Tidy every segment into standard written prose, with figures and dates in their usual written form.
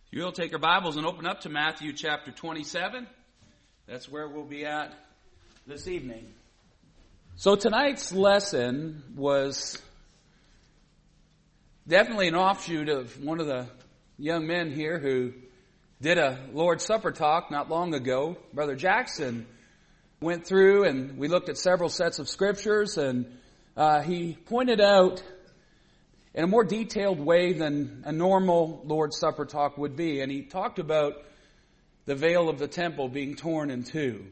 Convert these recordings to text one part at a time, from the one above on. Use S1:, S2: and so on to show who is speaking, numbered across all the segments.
S1: You'll take your Bibles and open up to Matthew chapter 27. That's where we'll be at this evening. So tonight's lesson was definitely an offshoot of one of the young men here who did a Lord's Supper talk not long ago. Brother Jackson went through and we looked at several sets of scriptures, and he pointed out in a more detailed way than a normal Lord's Supper talk would be. And he talked about the veil of the temple being torn in two.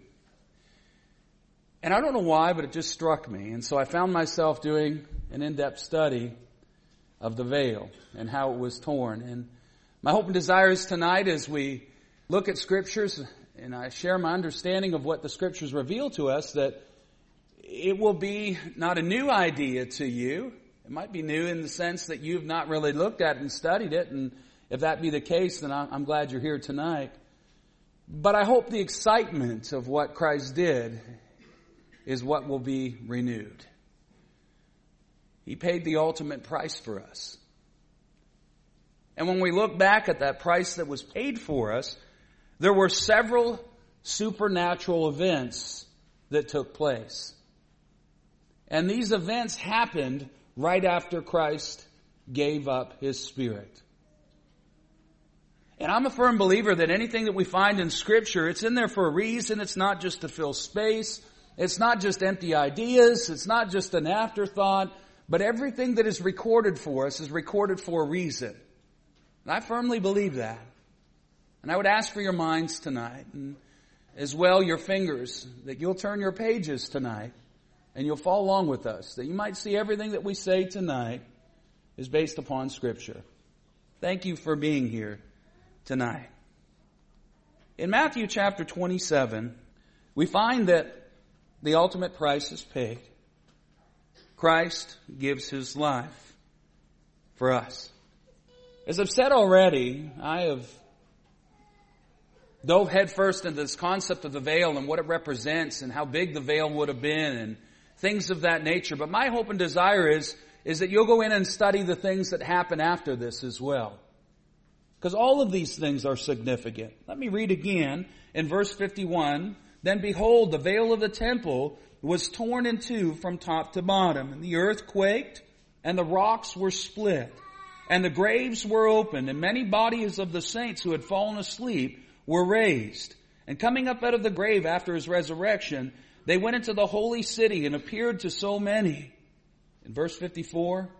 S1: And I don't know why, but it just struck me. And so I found myself doing an in-depth study of the veil and how it was torn. And my hope and desire is tonight, as we look at scriptures and I share my understanding of what the scriptures reveal to us, that it will be not a new idea to you. It might be new in the sense that you've not really looked at it and studied it, and if that be the case, then I'm glad you're here tonight. But I hope the excitement of what Christ did is what will be renewed. He paid the ultimate price for us. And when we look back at that price that was paid for us, there were several supernatural events that took place. And these events happened right after Christ gave up His Spirit. And I'm a firm believer that anything that we find in Scripture, it's in there for a reason. It's not just to fill space. It's not just empty ideas. It's not just an afterthought. But everything that is recorded for us is recorded for a reason. And I firmly believe that. And I would ask for your minds tonight, and as well your fingers, that you'll turn your pages tonight and you'll follow along with us, that you might see everything that we say tonight is based upon Scripture. Thank you for being here tonight. In Matthew chapter 27, we find that the ultimate price is paid. Christ gives His life for us. As I've said already, I have dove headfirst into this concept of the veil and what it represents and how big the veil would have been and things of that nature. But my hope and desire is that you'll go in and study the things that happen after this as well. Because all of these things are significant. Let me read again in verse 51. Then behold, the veil of the temple was torn in two from top to bottom. And the earth quaked, and the rocks were split. And the graves were opened, and many bodies of the saints who had fallen asleep were raised. And coming up out of the grave after His resurrection, they went into the holy city and appeared to so many. In verse 54,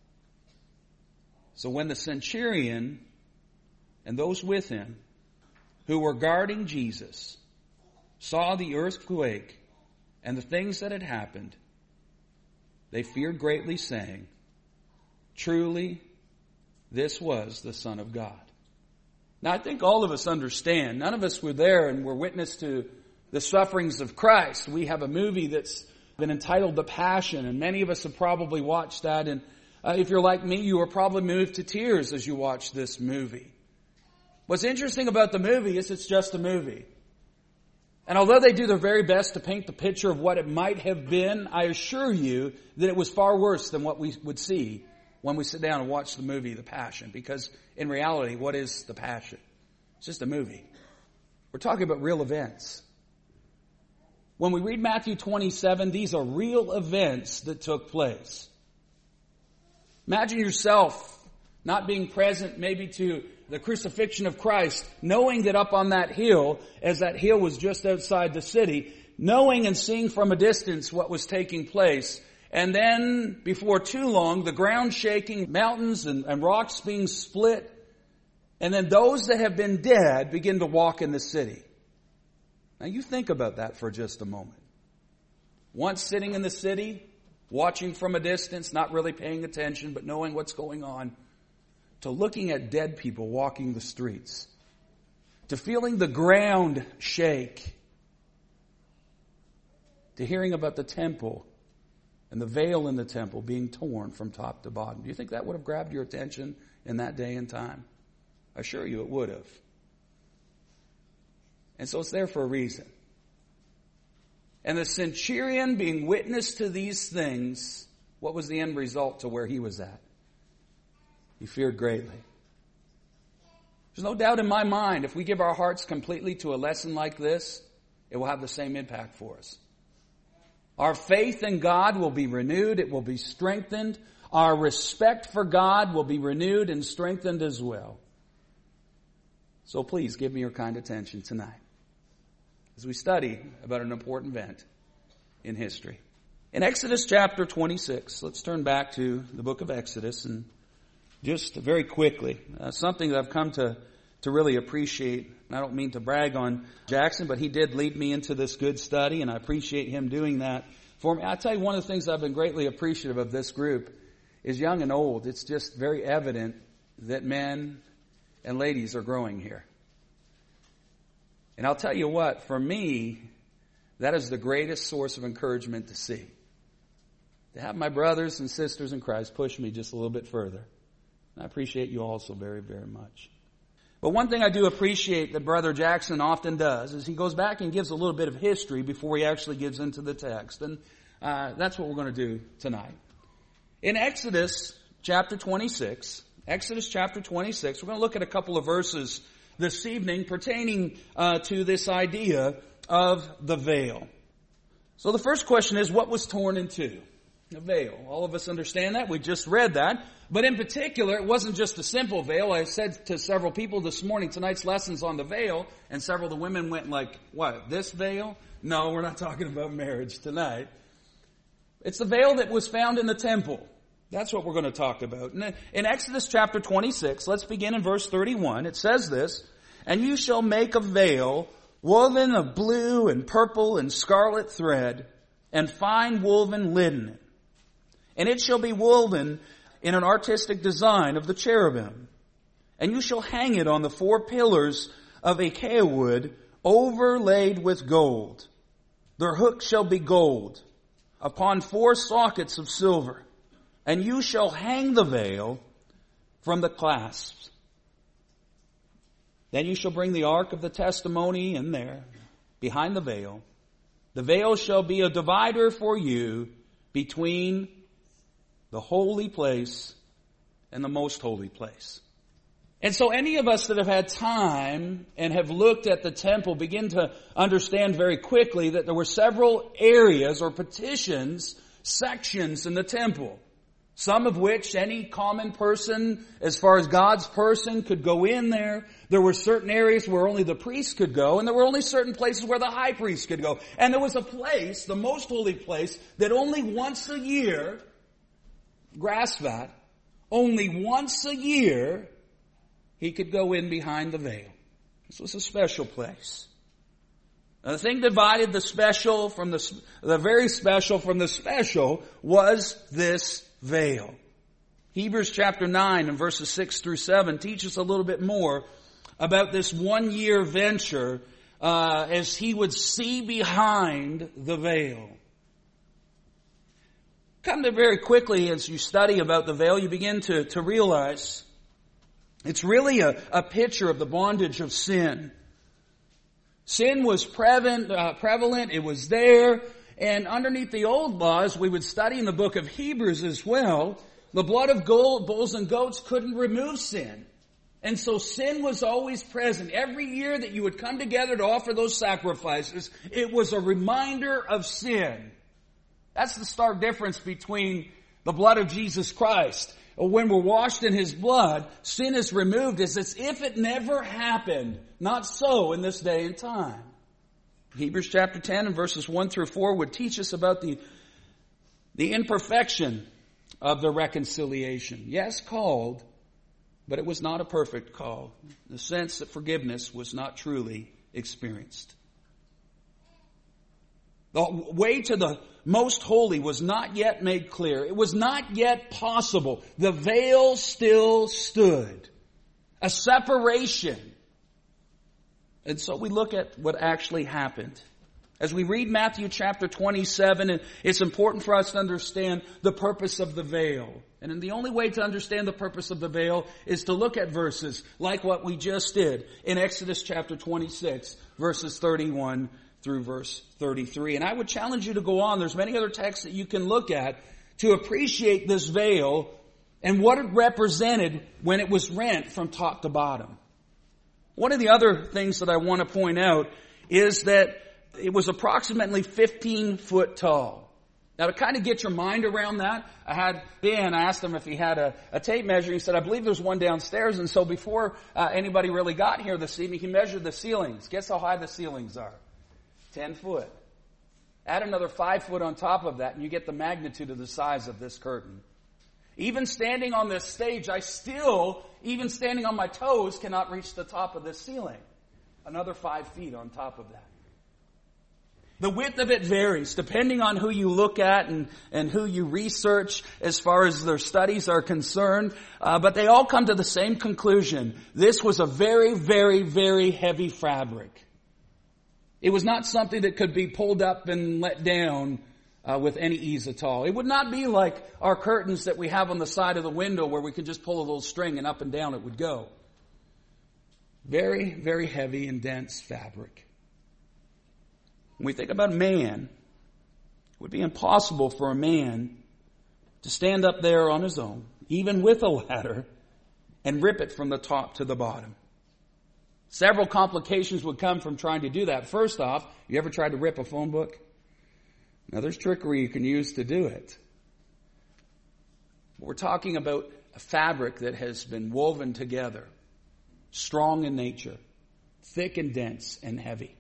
S1: so when the centurion and those with him who were guarding Jesus saw the earthquake and the things that had happened, they feared greatly, saying, truly, this was the Son of God. Now, I think all of us understand. None of us were there and were witness to the sufferings of Christ. We have a movie that's been entitled The Passion, and many of us have probably watched that. And if you're like me, you were probably moved to tears as you watched this movie. What's interesting about the movie is it's just a movie. And although they do their very best to paint the picture of what it might have been, I assure you that it was far worse than what we would see when we sit down and watch the movie The Passion. Because in reality, what is The Passion? It's just a movie. We're talking about real events. When we read Matthew 27, these are real events that took place. Imagine yourself not being present maybe to the crucifixion of Christ, knowing that up on that hill, as that hill was just outside the city, knowing and seeing from a distance what was taking place. And then, before too long, the ground shaking, mountains and rocks being split. And then those that have been dead begin to walk in the city. Now you think about that for just a moment. Once sitting in the city, watching from a distance, not really paying attention, but knowing what's going on, to looking at dead people walking the streets, to feeling the ground shake, to hearing about the temple and the veil in the temple being torn from top to bottom. Do you think that would have grabbed your attention in that day and time? I assure you it would have. And so it's there for a reason. And the centurion being witness to these things, what was the end result to where he was at? He feared greatly. There's no doubt in my mind, if we give our hearts completely to a lesson like this, it will have the same impact for us. Our faith in God will be renewed. It will be strengthened. Our respect for God will be renewed and strengthened as well. So please give me your kind attention tonight as we study about an important event in history. In Exodus chapter 26, let's turn back to the book of Exodus, and just very quickly, something that I've come to really appreciate. I don't mean to brag on Jackson, but he did lead me into this good study, and I appreciate him doing that for me. I'll tell you, one of the things I've been greatly appreciative of this group is young and old. It's just very evident that men and ladies are growing here. And I'll tell you what, for me, that is the greatest source of encouragement to see. To have my brothers and sisters in Christ push me just a little bit further. And I appreciate you also very, very much. But one thing I do appreciate that Brother Jackson often does is he goes back and gives a little bit of history before he actually gives into the text. And that's what we're going to do tonight. In Exodus chapter 26, we're going to look at a couple of verses this evening pertaining to this idea of the veil. So the first question is, what was torn in two? The veil. All of us understand that. We just read that. But in particular, it wasn't just a simple veil. I said to several people this morning, tonight's lesson's on the veil, and several of the women went like, what, this veil? No, we're not talking about marriage tonight. It's the veil that was found in the temple. That's what we're going to talk about. In Exodus chapter 26, let's begin in verse 31. It says this, "And you shall make a veil woven of blue and purple and scarlet thread and fine woven linen. And it shall be woven in an artistic design of the cherubim. And you shall hang it on the 4 pillars of acacia wood overlaid with gold. Their hooks shall be gold upon 4 sockets of silver. And you shall hang the veil from the clasps. Then you shall bring the ark of the testimony in there, behind the veil. The veil shall be a divider for you between the holy place and the most holy place." And so any of us that have had time and have looked at the temple begin to understand very quickly that there were several areas or partitions, sections in the temple. Some of which any common person, as far as God's person, could go in there. There were certain areas where only the priest could go, and there were only certain places where the high priest could go. And there was a place, the most holy place, that only once a year, grasp that, only once a year, he could go in behind the veil. This was a special place. Now, the thing divided the special from the very special from the special was this veil. Hebrews chapter 9 and verses 6 through 7 teach us a little bit more about this 1-year venture as he would see behind the veil. Come to very quickly as you study about the veil, you begin to realize it's really a picture of the bondage of sin. Sin was prevalent, it was there, and underneath the old laws, we would study in the book of Hebrews as well, the blood of bulls and goats couldn't remove sin. And so sin was always present. Every year that you would come together to offer those sacrifices, it was a reminder of sin. That's the stark difference between the blood of Jesus Christ. When we're washed in His blood, sin is removed as if it never happened. Not so in this day and time. Hebrews chapter 10 and verses 1 through 4 would teach us about the imperfection of the reconciliation. Yes, called, but it was not a perfect call. In the sense that forgiveness was not truly experienced. The way to the most holy was not yet made clear. It was not yet possible. The veil still stood. A separation. And so we look at what actually happened. As we read Matthew chapter 27, it's important for us to understand the purpose of the veil. And the only way to understand the purpose of the veil is to look at verses like what we just did in Exodus chapter 26, verses 31 through verse 33. And I would challenge you to go on. There's many other texts that you can look at to appreciate this veil and what it represented when it was rent from top to bottom. One of the other things that I want to point out is that it was approximately 15 foot tall. Now, to kind of get your mind around that, I asked him if he had a tape measure. He said, I believe there's one downstairs. And so before anybody really got here this evening, he measured the ceilings. Guess how high the ceilings are? 10 foot. Add another 5 foot on top of that, and you get the magnitude of the size of this curtain. Even standing on this stage, even standing on my toes, cannot reach the top of this ceiling. Another 5 feet on top of that. The width of it varies depending on who you look at and who you research as far as their studies are concerned. But they all come to the same conclusion. This was a very, very, very heavy fabric. It was not something that could be pulled up and let down with any ease at all. It would not be like our curtains that we have on the side of the window where we can just pull a little string and up and down it would go. Very, very heavy and dense fabric. When we think about man, it would be impossible for a man to stand up there on his own, even with a ladder, and rip it from the top to the bottom. Several complications would come from trying to do that. First off, you ever tried to rip a phone book? Now, there's trickery you can use to do it. We're talking about a fabric that has been woven together, strong in nature, thick and dense and heavy.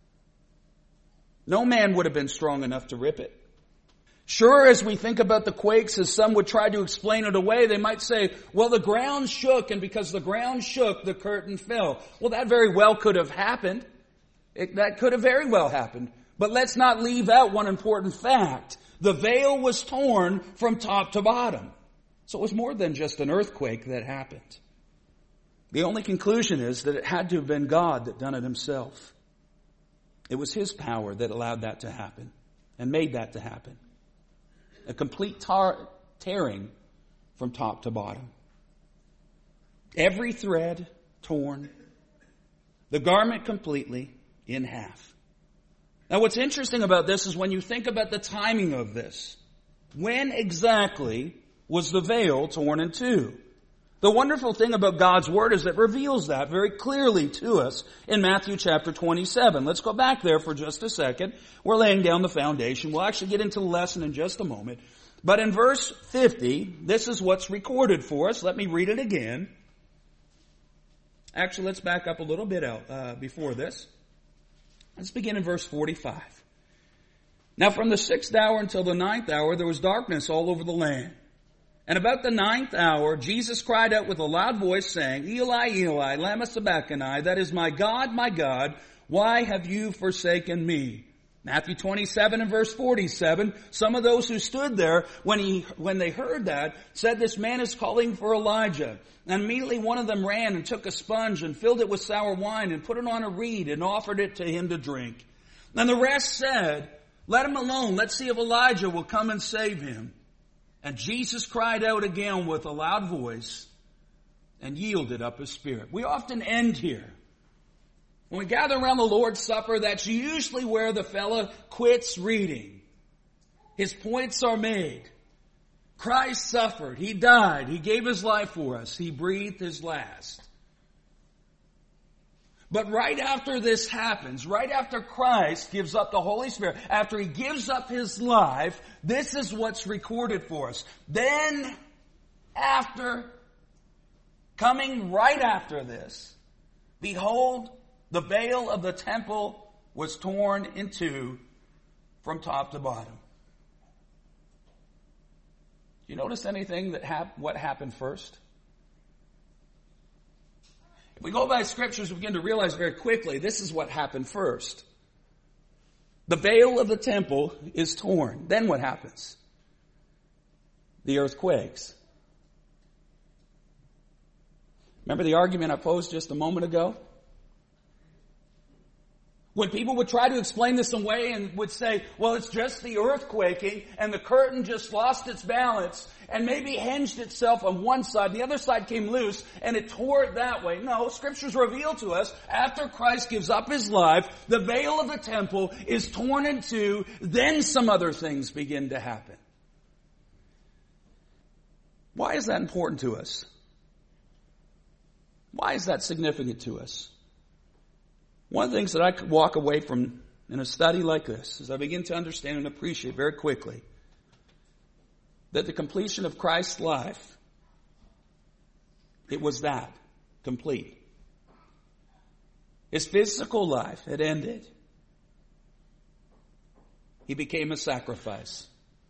S1: No man would have been strong enough to rip it. Sure, as we think about the quakes, as some would try to explain it away, they might say, well, the ground shook, and because the ground shook, the curtain fell. Well, that very well could have happened. That could have very well happened. But let's not leave out one important fact. The veil was torn from top to bottom. So it was more than just an earthquake that happened. The only conclusion is that it had to have been God that done it himself. It was his power that allowed that to happen and made that to happen. A complete tearing from top to bottom. Every thread torn. The garment completely in half. Now what's interesting about this is when you think about the timing of this. When exactly was the veil torn in two? The wonderful thing about God's Word is it reveals that very clearly to us in Matthew chapter 27. Let's go back there for just a second. We're laying down the foundation. We'll actually get into the lesson in just a moment. But in verse 50, this is what's recorded for us. Let me read it again. Actually, let's back up a little bit before this. Let's begin in verse 45. Now from the 6th hour until the 9th hour, there was darkness all over the land. And about the 9th hour, Jesus cried out with a loud voice, saying, Eli, Eli, lama sabachthani, that is, my God, why have you forsaken me? Matthew 27 and verse 47, some of those who stood there, when they heard that, said, this man is calling for Elijah. And immediately one of them ran and took a sponge and filled it with sour wine and put it on a reed and offered it to him to drink. And the rest said, let him alone, let's see if Elijah will come and save him. And Jesus cried out again with a loud voice and yielded up his spirit. We often end here. When we gather around the Lord's Supper, that's usually where the fella quits reading. His points are made. Christ suffered. He died. He gave his life for us. He breathed his last. But right after this happens, right after Christ gives up the Holy Spirit, after he gives up his life, this is what's recorded for us. Then, coming right after this, behold, the veil of the temple was torn in two from top to bottom. You notice anything what happened first? If we go by scriptures, we begin to realize very quickly this is what happened first. The veil of the temple is torn. Then what happens? The earth quakes. Remember the argument I posed just a moment ago? When people would try to explain this away and would say, well, it's just the earth quaking and the curtain just lost its balance and maybe hinged itself on one side, the other side came loose and it tore it that way. No, scriptures reveal to us after Christ gives up his life, the veil of the temple is torn in two, then some other things begin to happen. Why is that important to us? Why is that significant to us? One of the things that I could walk away from in a study like this is I begin to understand and appreciate very quickly that the completion of Christ's life, it was that, complete. His physical life had ended. He became a sacrifice.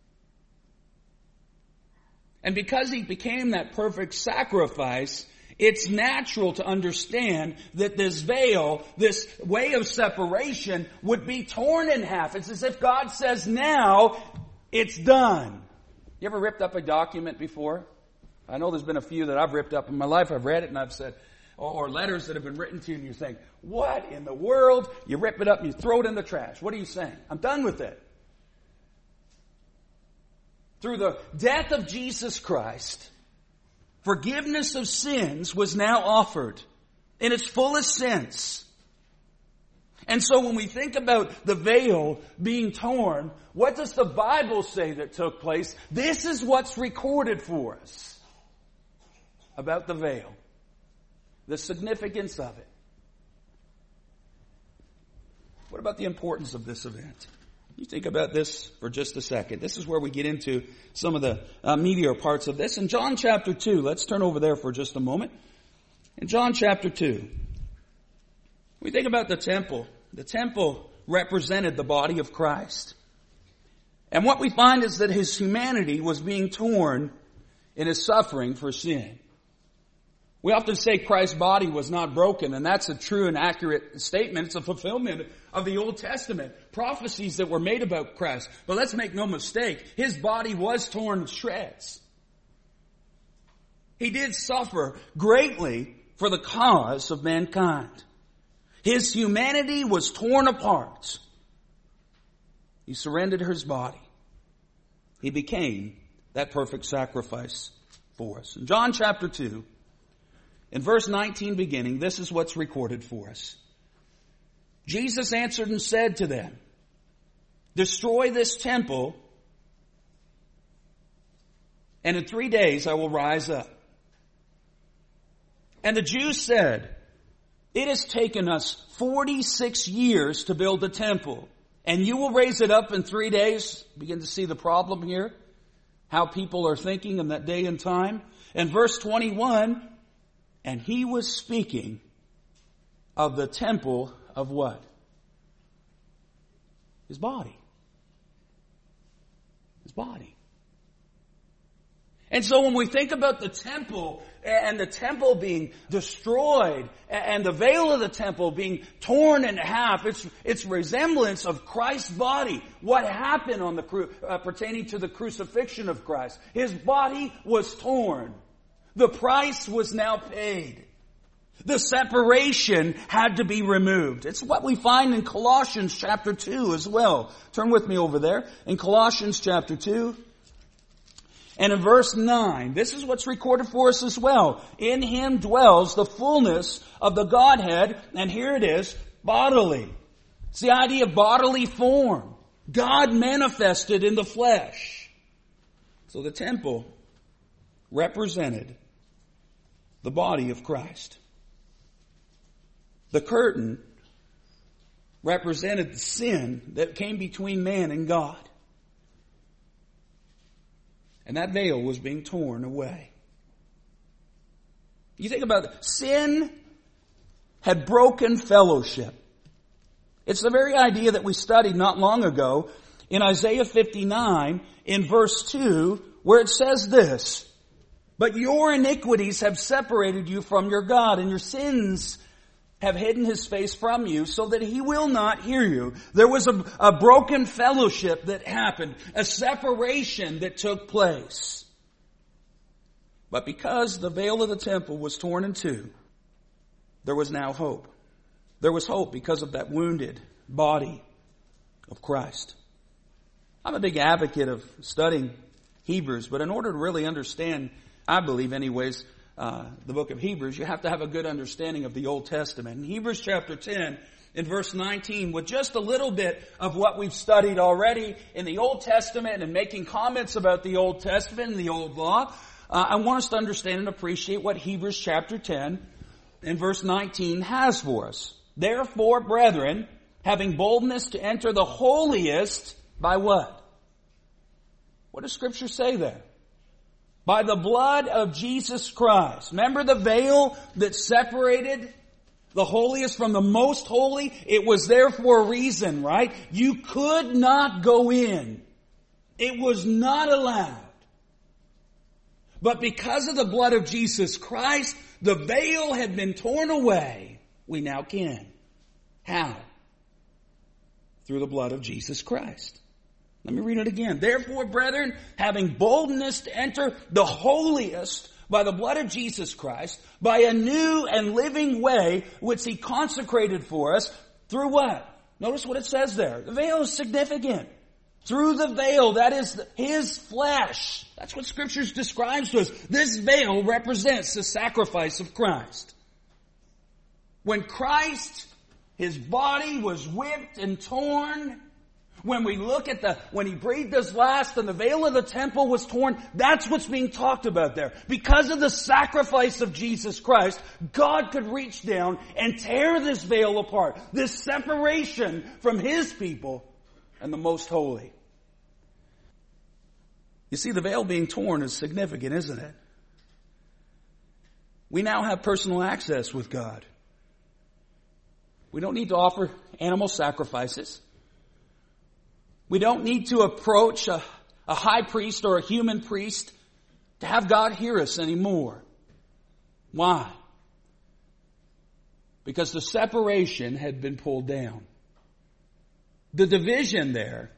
S1: And because he became that perfect sacrifice, it's natural to understand that this veil, this way of separation, would be torn in half. It's as if God says, now, it's done. You ever ripped up a document before? I know there's been a few that I've ripped up in my life. I've read it and I've said, or letters that have been written to you and you think, what in the world? You rip it up and you throw it in the trash. What are you saying? I'm done with it. Through the death of Jesus Christ, forgiveness of sins was now offered in its fullest sense. And so when we think about the veil being torn, what does the Bible say that took place? This is what's recorded for us about the veil. The significance of it. What about the importance of this event? You think about this for just a second. This is where we get into some of the meatier parts of this. In John chapter 2, let's turn over there for just a moment. In John chapter 2, we think about the temple. The temple represented the body of Christ. And what we find is that his humanity was being torn in his suffering for sin. We often say Christ's body was not broken, and that's a true and accurate statement. It's a fulfillment of the Old Testament prophecies that were made about Christ. But let's make no mistake, his body was torn to shreds. He did suffer greatly for the cause of mankind. His humanity was torn apart. He surrendered his body. He became that perfect sacrifice for us. In John chapter 2, in verse 19 beginning, this is what's recorded for us. Jesus answered and said to them, destroy this temple, and in 3 days I will rise up. And the Jews said, it has taken us 46 years to build the temple, and you will raise it up in 3 days? Begin to see the problem here, how people are thinking in that day and time. And verse 21, and he was speaking of the temple of what? His body. His body. And so when we think about the temple and the temple being destroyed and the veil of the temple being torn in half, it's resemblance of Christ's body. What happened on the pertaining to the crucifixion of Christ? His body was torn. The price was now paid. The separation had to be removed. It's what we find in Colossians chapter 2 as well. Turn with me over there. In Colossians chapter 2 and in verse 9, this is what's recorded for us as well. In him dwells the fullness of the Godhead, and here it is, bodily. It's the idea of bodily form. God manifested in the flesh. So the temple represented the body of Christ. The curtain represented the sin that came between man and God. And that veil was being torn away. You think about it. Sin had broken fellowship. It's the very idea that we studied not long ago in Isaiah 59 in verse 2, where it says this, but your iniquities have separated you from your God, and your sins have hidden his face from you so that he will not hear you. There was a broken fellowship that happened, a separation that took place. But because the veil of the temple was torn in two, there was now hope. There was hope because of that wounded body of Christ. I'm a big advocate of studying Hebrews, but in order to really understand, I believe anyways, the book of Hebrews, you have to have a good understanding of the Old Testament. In Hebrews chapter 10, in verse 19, with just a little bit of what we've studied already in the Old Testament and making comments about the Old Testament and the Old Law, I want us to understand and appreciate what Hebrews chapter 10 in verse 19 has for us. Therefore, brethren, having boldness to enter the holiest by what? What does Scripture say there? By the blood of Jesus Christ. Remember the veil that separated the holiest from the most holy? It was there for a reason, right? You could not go in. It was not allowed. But because of the blood of Jesus Christ, the veil had been torn away. We now can. How? Through the blood of Jesus Christ. Let me read it again. Therefore, brethren, having boldness to enter the holiest by the blood of Jesus Christ, by a new and living way which He consecrated for us, through what? Notice what it says there. The veil is significant. Through the veil, that is His flesh. That's what Scripture describes to us. This veil represents the sacrifice of Christ. When Christ, His body was whipped and torn, when we look at when He breathed His last and the veil of the temple was torn, that's what's being talked about there. Because of the sacrifice of Jesus Christ, God could reach down and tear this veil apart. This separation from His people and the most holy. You see, the veil being torn is significant, isn't it? We now have personal access with God. We don't need to offer animal sacrifices. We don't need to approach a high priest or a human priest to have God hear us anymore. Why? Because the separation had been pulled down. The division there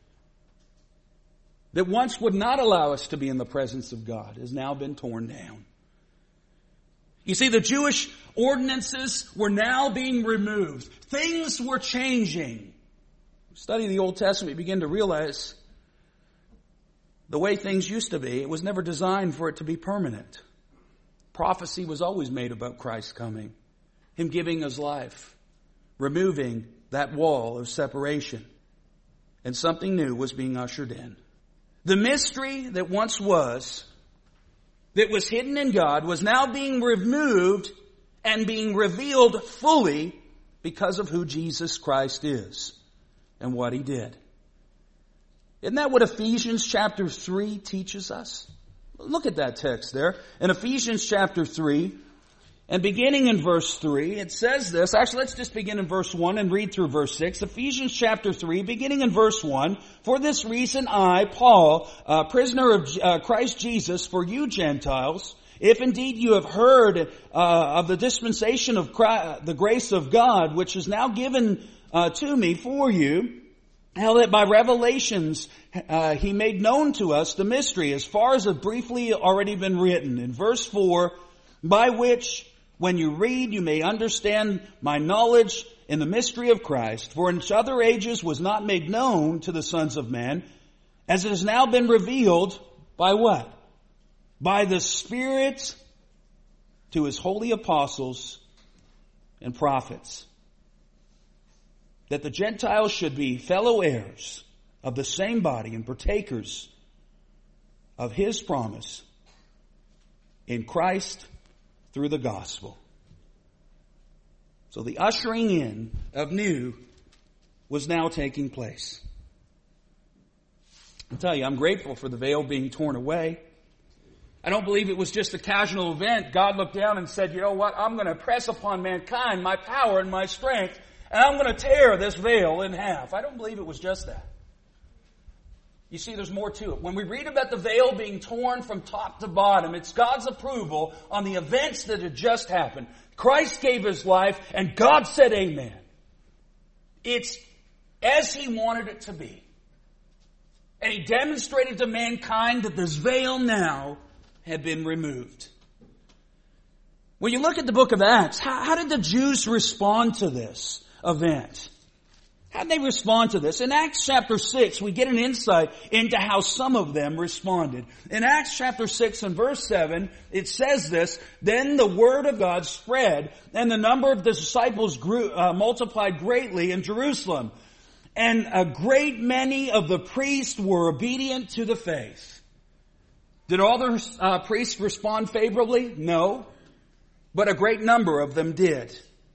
S1: that once would not allow us to be in the presence of God has now been torn down. You see, the Jewish ordinances were now being removed. Things were changing. Study the Old Testament, you begin to realize the way things used to be, it was never designed for it to be permanent. Prophecy was always made about Christ coming, Him giving His life, removing that wall of separation. And something new was being ushered in. The mystery that once was, that was hidden in God, was now being removed and being revealed fully because of who Jesus Christ is and what He did. Isn't that what Ephesians chapter 3 teaches us? Look at that text there. In Ephesians chapter 3, and beginning in verse 3, it says this. Actually, let's just begin in verse 1 and read through verse 6. Ephesians chapter 3, beginning in verse 1. For this reason I, Paul, prisoner of Christ Jesus, for you Gentiles, if indeed you have heard of the dispensation of Christ, the grace of God, which is now given to me for you, how that by revelations He made known to us the mystery, as far as it briefly already been written. In verse 4, by which when you read, you may understand my knowledge in the mystery of Christ, for in other ages was not made known to the sons of men, as it has now been revealed by what? By the Spirit to His holy apostles and prophets, that the Gentiles should be fellow heirs of the same body and partakers of His promise in Christ through the gospel. So the ushering in of new was now taking place. I'll tell you, I'm grateful for the veil being torn away. I don't believe it was just a casual event. God looked down and said, you know what, I'm going to press upon mankind my power and my strength, and I'm going to tear this veil in half. I don't believe it was just that. You see, there's more to it. When we read about the veil being torn from top to bottom, it's God's approval on the events that had just happened. Christ gave His life, and God said amen. It's as He wanted it to be. And He demonstrated to mankind that this veil now had been removed. When you look at the book of Acts, how did the Jews respond to this event? How did they respond to this? In Acts chapter 6, we get an insight into how some of them responded. In Acts chapter 6 and verse 7, it says this, then the word of God spread, and the number of the disciples multiplied greatly in Jerusalem. And a great many of the priests were obedient to the faith. Did all the priests respond favorably? No. But a great number of them did.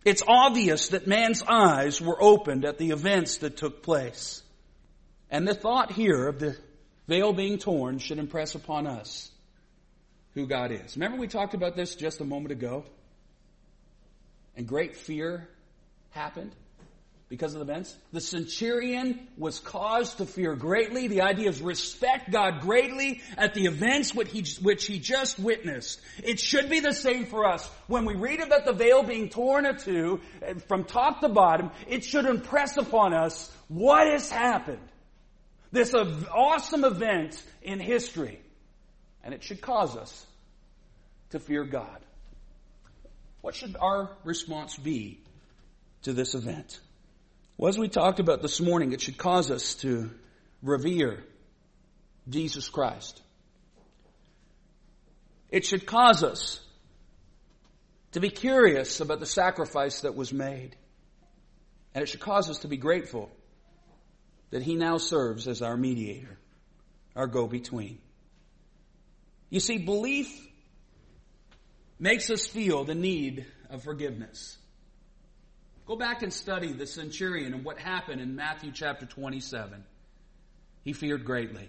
S1: It's obvious that man's eyes were opened at the events that took place. And the thought here of the veil being torn should impress upon us who God is. Remember we talked about this just a moment ago? And great fear happened because of the events. The centurion was caused to fear greatly. The idea is respect God greatly at the events which he just witnessed. It should be the same for us. When we read about the veil being torn in two, from top to bottom, it should impress upon us what has happened. This awesome event in history. And it should cause us to fear God. What should our response be to this event? Well, as we talked about this morning, it should cause us to revere Jesus Christ. It should cause us to be curious about the sacrifice that was made. And it should cause us to be grateful that He now serves as our mediator, our go-between. You see, belief makes us feel the need of forgiveness. Go back and study the centurion and what happened in Matthew chapter 27. He feared greatly.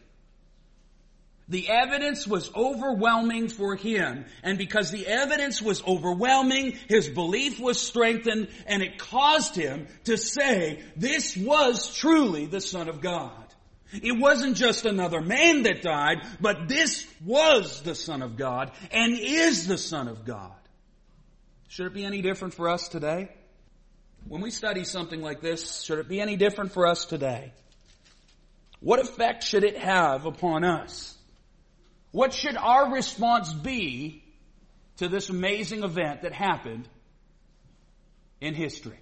S1: The evidence was overwhelming for him, and because the evidence was overwhelming, his belief was strengthened, and it caused him to say, this was truly the Son of God. It wasn't just another man that died, but this was the Son of God, and is the Son of God. Should it be any different for us today? When we study something like this, should it be any different for us today? What effect should it have upon us? What should our response be to this amazing event that happened in history?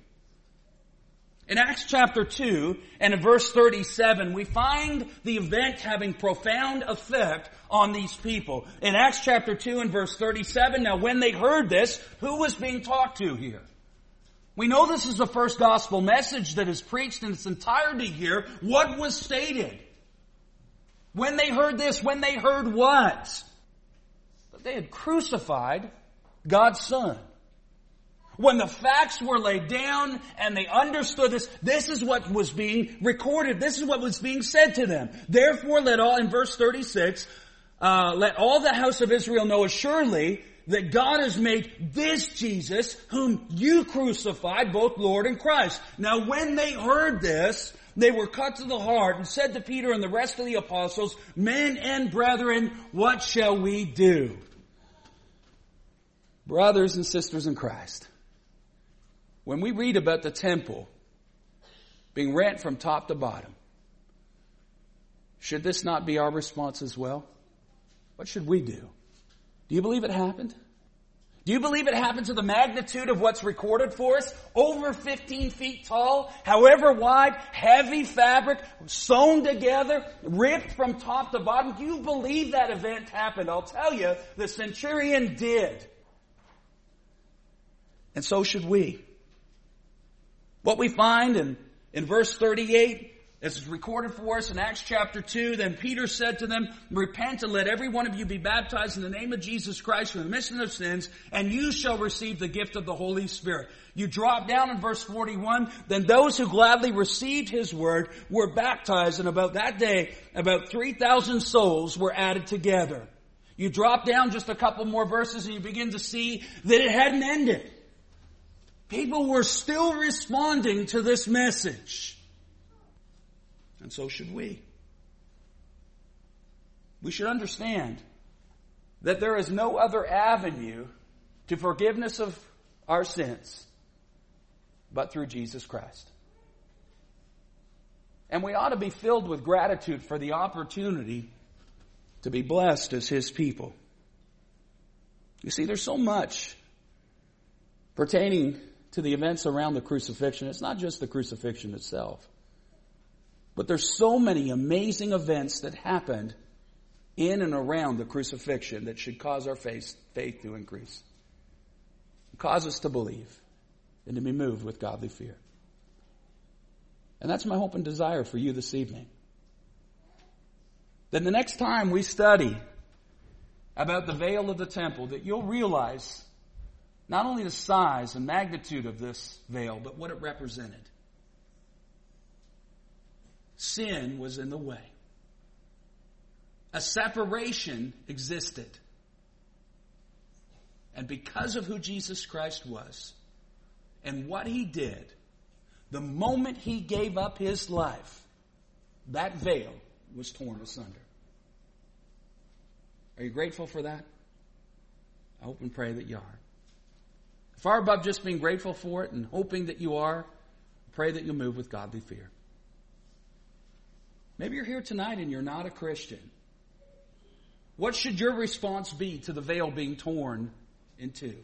S1: In Acts chapter 2 and in verse 37, we find the event having profound effect on these people. In Acts chapter 2 and verse 37, now when they heard this, who was being talked to here? We know this is the first gospel message that is preached in its entirety here. What was stated? When they heard this, when they heard what? That they had crucified God's Son. When the facts were laid down and they understood this is what was being recorded. This is what was being said to them. Therefore, in verse 36, let all the house of Israel know assuredly that God has made this Jesus, whom you crucified, both Lord and Christ. Now, when they heard this, they were cut to the heart and said to Peter and the rest of the apostles, men and brethren, what shall we do? Brothers and sisters in Christ, when we read about the temple being rent from top to bottom, should this not be our response as well? What should we do? Do you believe it happened? Do you believe it happened to the magnitude of what's recorded for us? Over 15 feet tall, however wide, heavy fabric, sewn together, ripped from top to bottom. Do you believe that event happened? I'll tell you, the centurion did. And so should we. What we find in verse 38, as is recorded for us in Acts chapter 2, then Peter said to them, repent and let every one of you be baptized in the name of Jesus Christ for the remission of sins, and you shall receive the gift of the Holy Spirit. You drop down in verse 41, then those who gladly received His word were baptized, and about that day, about 3,000 souls were added together. You drop down just a couple more verses and you begin to see that it hadn't ended. People were still responding to this message. And so should we. We should understand that there is no other avenue to forgiveness of our sins but through Jesus Christ. And we ought to be filled with gratitude for the opportunity to be blessed as His people. You see, there's so much pertaining to the events around the crucifixion. It's not just the crucifixion itself. But there's so many amazing events that happened in and around the crucifixion that should cause our faith to increase. Cause us to believe and to be moved with godly fear. And that's my hope and desire for you this evening. That the next time we study about the veil of the temple, that you'll realize Not only the size and magnitude of this veil, but what it represented. Sin was in the way. A separation existed. And because of who Jesus Christ was and what He did, the moment He gave up His life, that veil was torn asunder. Are you grateful for that? I hope and pray that you are. Far above just being grateful for it and hoping that you are, pray that you'll move with godly fear. Maybe you're here tonight and you're not a Christian. What should your response be to the veil being torn in two?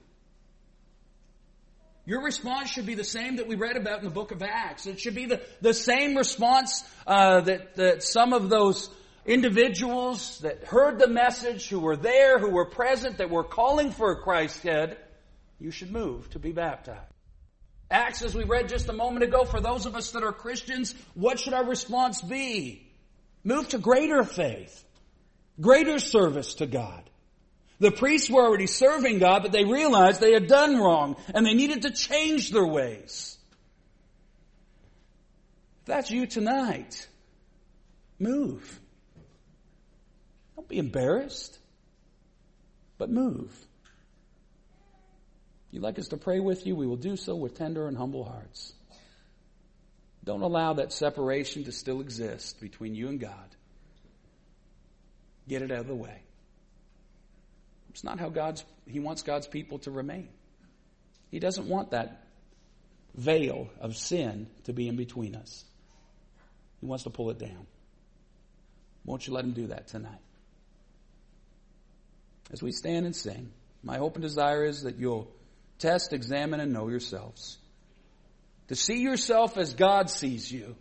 S1: Your response should be the same that we read about in the book of Acts. It should be the same response that some of those individuals that heard the message, who were there, who were present, that were calling for Christ had. You should move to be baptized. Acts, as we read just a moment ago, for those of us that are Christians, what should our response be? Move to greater faith, greater service to God. The priests were already serving God, but they realized they had done wrong, and they needed to change their ways. If that's you tonight, move. Don't be embarrassed, but move. If you'd like us to pray with you, we will do so with tender and humble hearts. Don't allow that separation to still exist between you and God. Get it out of the way. It's not how He wants God's people to remain. He doesn't want that veil of sin to be in between us. He wants to pull it down. Won't you let Him do that tonight? As we stand and sing, my hope and desire is that you'll test, examine, and know yourselves. To see yourself as God sees you.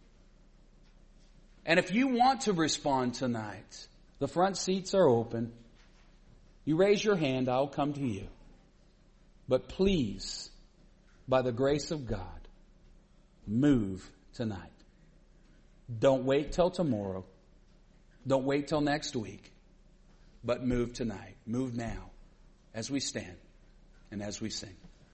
S1: And if you want to respond tonight, the front seats are open. You raise your hand, I'll come to you. But please, by the grace of God, move tonight. Don't wait till tomorrow. Don't wait till next week. But move tonight. Move now as we stand and as we sing.